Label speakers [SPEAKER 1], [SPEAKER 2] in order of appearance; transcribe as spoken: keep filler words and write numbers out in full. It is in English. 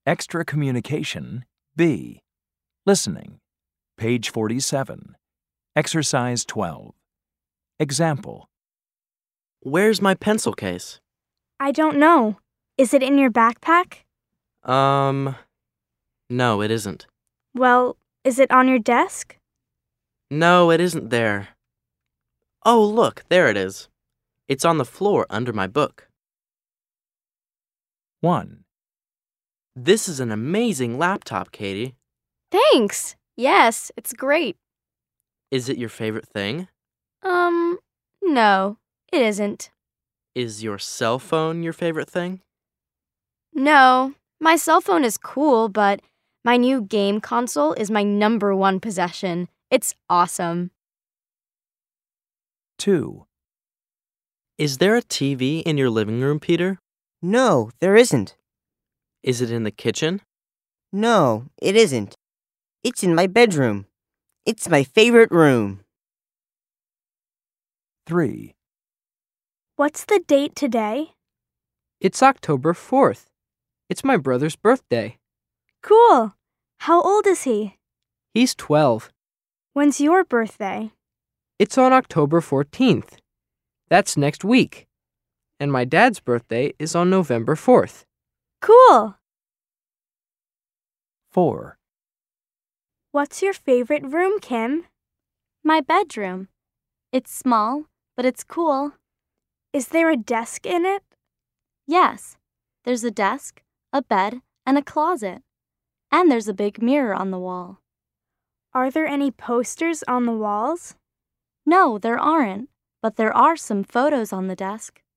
[SPEAKER 1] Extra communication B. Listening. Page forty-seven. Exercise twelve. Example.
[SPEAKER 2] Where's my pencil case?
[SPEAKER 3] I don't know. Is it in your backpack?
[SPEAKER 2] Um, no, it isn't.
[SPEAKER 3] Well, is it on your desk?
[SPEAKER 2] No, it isn't there. Oh, look, there it is. It's on the floor under my book.
[SPEAKER 1] one.
[SPEAKER 2] This is an amazing laptop, Katie.
[SPEAKER 4] Thanks. Yes, it's great.
[SPEAKER 2] Is it your favorite thing?
[SPEAKER 4] Um, no, it isn't.
[SPEAKER 2] Is your cell phone your favorite thing?
[SPEAKER 4] No, my cell phone is cool, but my new game console is my number one possession. It's awesome.
[SPEAKER 1] two.
[SPEAKER 2] Is there a T V in your living room, Peter?
[SPEAKER 5] No, there isn't.
[SPEAKER 2] Is it in the kitchen?
[SPEAKER 5] No, it isn't. It's in my bedroom. It's my favorite room.
[SPEAKER 1] three.
[SPEAKER 3] What's the date today?
[SPEAKER 6] It's October fourth. It's my brother's birthday.
[SPEAKER 3] Cool. How old is he?
[SPEAKER 6] He's twelve.
[SPEAKER 3] When's your birthday?
[SPEAKER 6] It's on October fourteenth. That's next week. And my dad's birthday is on November fourth.
[SPEAKER 3] Cool.
[SPEAKER 1] four.
[SPEAKER 3] What's your favorite room, Kim?
[SPEAKER 4] My bedroom. It's small, but it's cool.
[SPEAKER 3] Is there a desk in it?
[SPEAKER 4] Yes, there's a desk, a bed, and a closet. And there's a big mirror on the wall.
[SPEAKER 3] Are there any posters on the walls?
[SPEAKER 4] No, there aren't, but there are some photos on the desk.